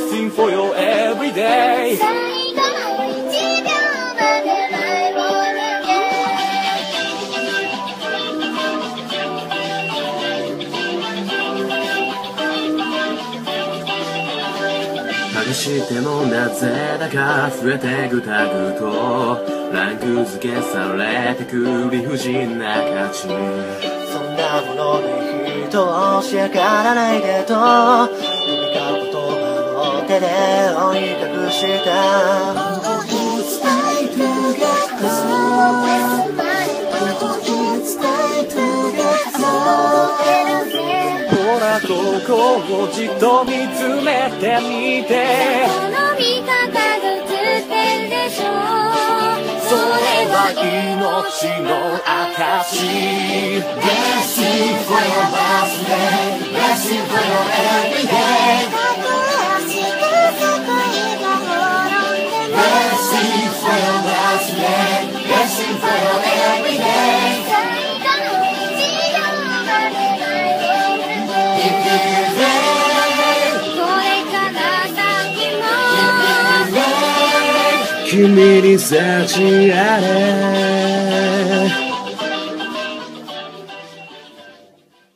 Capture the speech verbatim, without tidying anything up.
Blessing for your everyday 最後の一秒まで前を向け隠してもなぜだか増えてぐたぐとランク付けされてく理不尽な価値そんなもので人を仕上がらないでと飛び交う言葉を手で覆い隠したほらここをじっと見つめてみてこの見方が映ってるでしょそれは命の証 Blessing for your birthday Blessing for your everyday Blessing for your birthday Blessing for your everyday 最後の一秒まで前を向けこれから先も君に幸あれ